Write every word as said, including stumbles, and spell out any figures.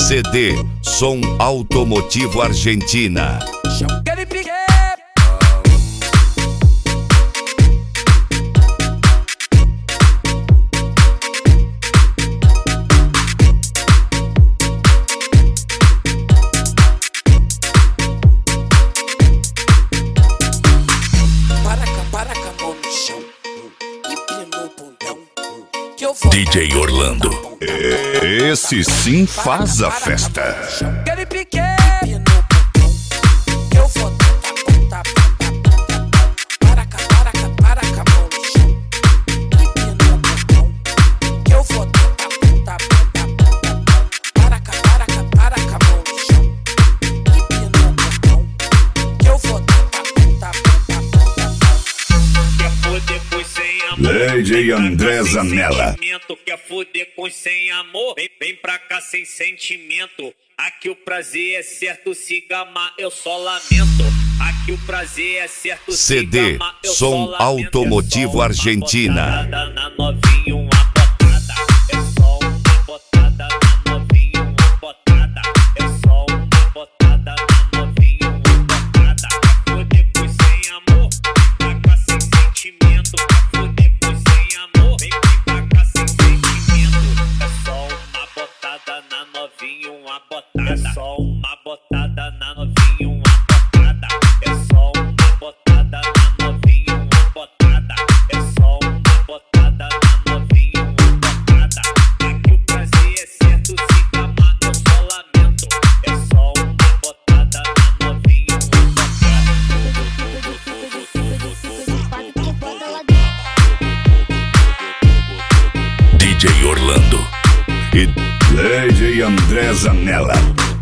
C D Som Automotivo Argentina. D J Orlando. Esse sim faz a festa. Lady André Zanella. Quer foder com sem amor? Vem, vem pra cá sem sentimento. Aqui o prazer é certo, se gamar eu só lamento. Aqui o prazer é certo, C D se gamar eu Som só lamento. Automotivo Argentina. Na novinha uma botada. É só uma botada na novinha uma botada. É só uma botada na novinha uma botada. Quer foder com sem amor? Vem pra cá sem sentimento. Quer foder com sem amor? Vem, vem pra cá sem sentimento. É só uma botada na novinha uma botada. É só uma botada na novinha uma botada. É só uma botada na novinha uma botada. É só uma botada na novinha uma botada. Aqui o prazer é certo, se gamar eu só lamento. É só uma botada na novinha uma botada. D J Orlando E Lady André Zanella.